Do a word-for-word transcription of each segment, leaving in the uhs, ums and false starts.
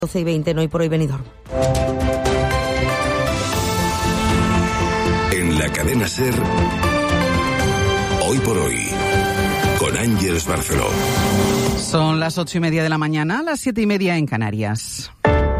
doce y veinte en Hoy por Hoy Benidorm. En la cadena SER, Hoy por Hoy, con Ángeles Barceló. Son las ocho y media de la mañana, las siete y media en Canarias.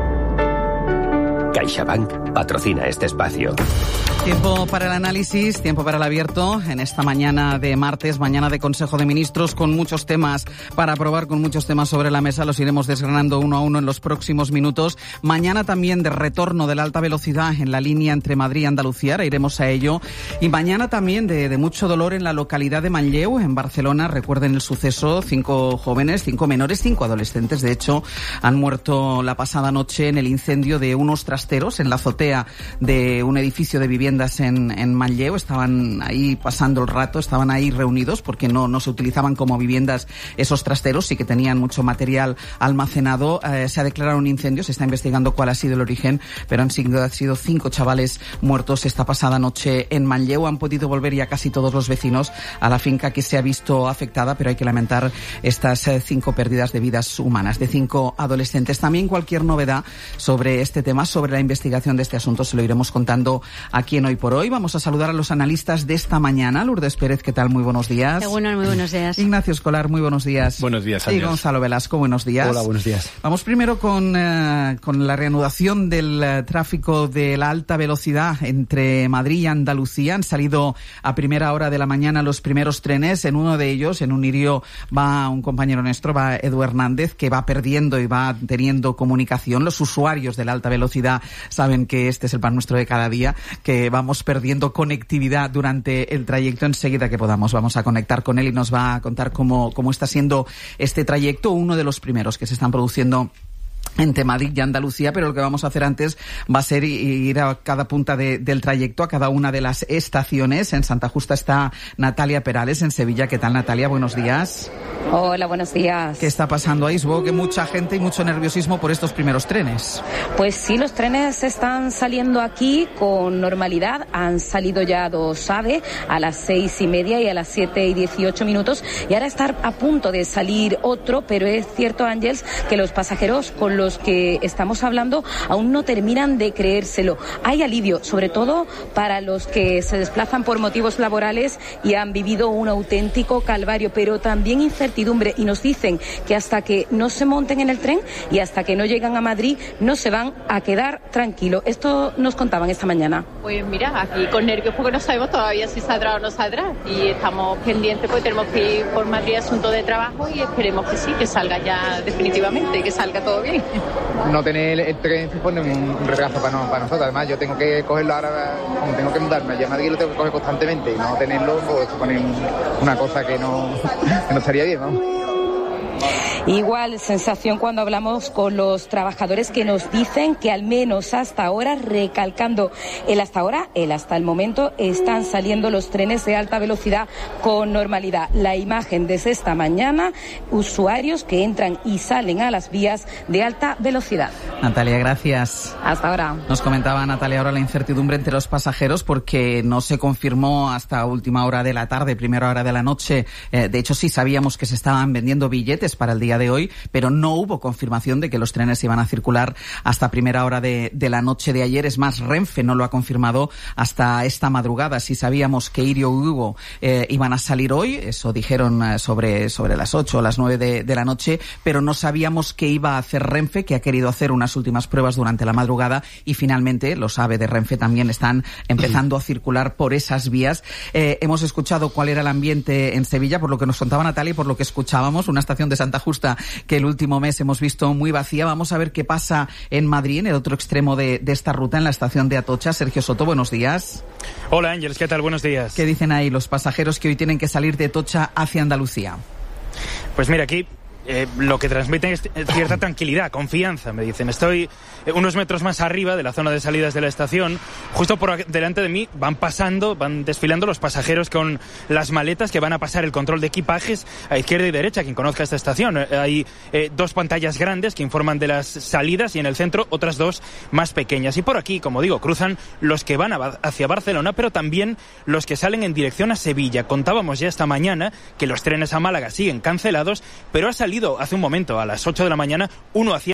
CaixaBank patrocina este espacio. Tiempo para el análisis, tiempo para el abierto en esta mañana de martes, mañana de Consejo de Ministros, con muchos temas para aprobar, con muchos temas sobre la mesa. Los iremos desgranando uno a uno en los próximos minutos. Mañana también de retorno de la alta velocidad en la línea entre Madrid y Andalucía, ahora iremos a ello. Y mañana también de, de mucho dolor en la localidad de Manlleu, en Barcelona. Recuerden el suceso, cinco jóvenes, cinco menores, cinco adolescentes, de hecho, han muerto la pasada noche en el incendio de unos trasteros en la azotea de un edificio de vivienda En, en Manlleu. Estaban ahí pasando el rato, estaban ahí reunidos porque no, no se utilizaban como viviendas esos trasteros, sí que tenían mucho material almacenado. Eh, se ha declarado un incendio, se está investigando cuál ha sido el origen, pero han sido, han sido cinco chavales muertos esta pasada noche en Manlleu. Han podido volver ya casi todos los vecinos a la finca que se ha visto afectada, pero hay que lamentar estas eh, cinco pérdidas de vidas humanas, de cinco adolescentes. También cualquier novedad sobre este tema, sobre la investigación de este asunto, se lo iremos contando aquí en Hoy por Hoy. Vamos a saludar a los analistas de esta mañana. Lourdes Pérez, ¿qué tal? Muy buenos días. Bueno, muy buenos días. Ignacio Escolar, muy buenos días. Buenos días, Y Gonzalo Velasco, buenos días. Hola, buenos días. Vamos primero con, eh, con la reanudación del uh, tráfico de la alta velocidad entre Madrid y Andalucía. Han salido a primera hora de la mañana los primeros trenes. En uno de ellos, en un Irio, va un compañero nuestro, va Edu Hernández, que va perdiendo y va teniendo comunicación. Los usuarios de la alta velocidad saben que este es el pan nuestro de cada día, que vamos perdiendo conectividad durante el trayecto. Enseguida que podamos vamos a conectar con él y nos va a contar cómo, cómo está siendo este trayecto, uno de los primeros que se están produciendo entre Madrid y Andalucía, pero lo que vamos a hacer antes va a ser ir a cada punta de, del trayecto, a cada una de las estaciones. En Santa Justa está Natalia Perales, en Sevilla. ¿Qué tal, Natalia? Buenos días. Hola, buenos días. ¿Qué está pasando ahí? Supongo que mucha gente y mucho nerviosismo por estos primeros trenes. Pues sí, los trenes están saliendo aquí con normalidad. Han salido ya dos AVE a las seis y media y a las siete y dieciocho minutos. Y ahora está a punto de salir otro, pero es cierto, Ángeles, que los pasajeros con los que estamos hablando aún no terminan de creérselo. Hay alivio, sobre todo para los que se desplazan por motivos laborales y han vivido un auténtico calvario, pero también incertidumbre, y nos dicen que hasta que no se monten en el tren y hasta que no llegan a Madrid no se van a quedar tranquilos. Esto nos contaban esta mañana. Pues mira, aquí con nervios porque no sabemos todavía si saldrá o no saldrá, y estamos pendientes porque tenemos que ir por Madrid, asunto de trabajo, y esperemos que sí, que salga ya definitivamente, que salga todo bien. No tener el tren supone un retraso para, no, para nosotros. Además, yo tengo que cogerlo ahora, como tengo que mudarme allá a Madrid, lo tengo que coger constantemente, y no tenerlo pues supone una cosa que no, que no estaría bien, ¿no? Igual sensación cuando hablamos con los trabajadores, que nos dicen que al menos hasta ahora, recalcando el hasta ahora, el hasta el momento, están saliendo los trenes de alta velocidad con normalidad. La imagen desde esta mañana, usuarios que entran y salen a las vías de alta velocidad. Natalia, gracias. Hasta ahora. Nos comentaba Natalia ahora la incertidumbre entre los pasajeros porque no se confirmó hasta última hora de la tarde, primera hora de la noche. Eh, de hecho, sí sabíamos que se estaban vendiendo billetes para el día de hoy, pero no hubo confirmación de que los trenes iban a circular hasta primera hora de, de la noche de ayer. Es más, Renfe no lo ha confirmado hasta esta madrugada. Sí sabíamos que Irio y Hugo eh, iban a salir hoy, eso dijeron eh, sobre, sobre las ocho o las nueve de, de la noche, pero no sabíamos qué iba a hacer Renfe, que ha querido hacer unas últimas pruebas durante la madrugada, y finalmente los AVE de Renfe también están empezando a circular por esas vías. Eh, hemos escuchado cuál era el ambiente en Sevilla, por lo que nos contaba Natalia y por lo que escuchábamos, una estación de Santa Justa que el último mes hemos visto muy vacía. Vamos a ver qué pasa en Madrid, en el otro extremo de, de esta ruta, en la estación de Atocha. Sergio Soto, buenos días. Hola, Ángeles, ¿qué tal? Buenos días. ¿Qué dicen ahí los pasajeros que hoy tienen que salir de Atocha hacia Andalucía? Pues mira, aquí eh, lo que transmiten es cierta tranquilidad, confianza. Me dicen, estoy eh, unos metros más arriba de la zona de salidas de la estación. Justo por delante de mí van pasando, van desfilando los pasajeros con las maletas que van a pasar el control de equipajes a izquierda y derecha. Quien conozca esta estación, eh, hay eh, dos pantallas grandes que informan de las salidas y en el centro otras dos más pequeñas. Y por aquí, como digo, cruzan los que van a, hacia Barcelona, pero también los que salen en dirección a Sevilla. Contábamos ya esta mañana que los trenes a Málaga siguen cancelados, pero ha salido hace un momento, a las ocho de la mañana, uno hacia